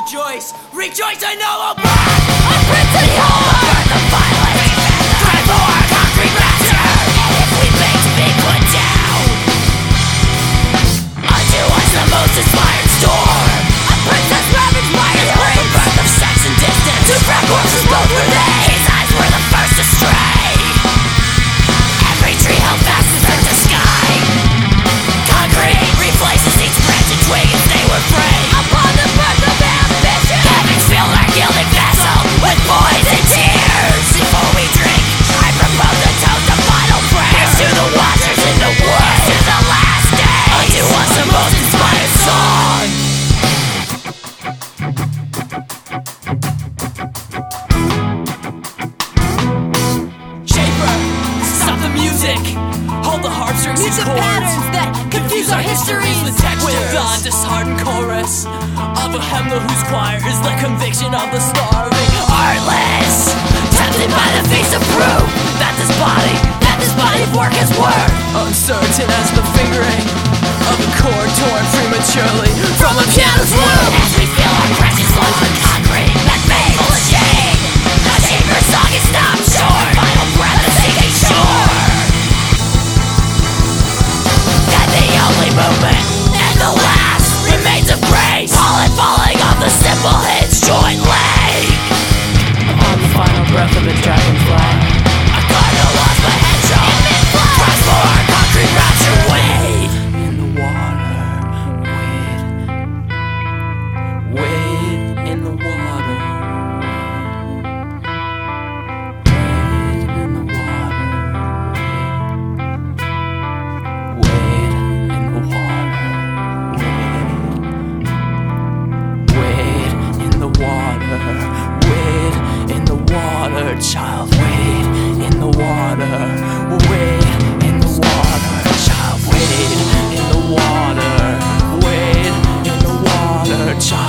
rejoice, rejoice, I know will burn. A printed heart, burn the violence, cry for our concrete rapture. And if we beg to be put down, unto us the most inspired storm. A princess ravaged by his brain, the birth of sex and distance. Two frat corpses both were they, his eyes were the first to stray. Every tree held fast and turned to sky. Concrete replaces each branch and twig as they were free. Upon the birth of ambition, heavens fill our gilded vessel with poison tears. Before we drink, I propose a toast of final prayers to the watchers in the woods, to the last days, unto us the most inspired song. Shaper, stop the music. Hold the heartstrings and Music chords. patterns that confuse our histories. With textures, with the disheartened chorus of a hymnal whose choir is the conviction of the starving. Heartless, tempted by the feast of proof that this body's work is worth. Uncertain as the fingering of a chord torn prematurely from a piano's loop. As we feel our precious lives on concrete that made full of shame, the chamber song is stopped short. Final breath of sinking shore. That the only movement and the last remains of grace. Pollen falling off the simple hits joint leg. On the final breath of a dragonfly, A cardinal lost my head shot. Cries for our concrete rapture. Wade in the water, wade in the water, wade in the water, wade in the water, wade in the water, wade in the water, child, wade in the water, wade in the water, child, wade in the water, wade in the water, child.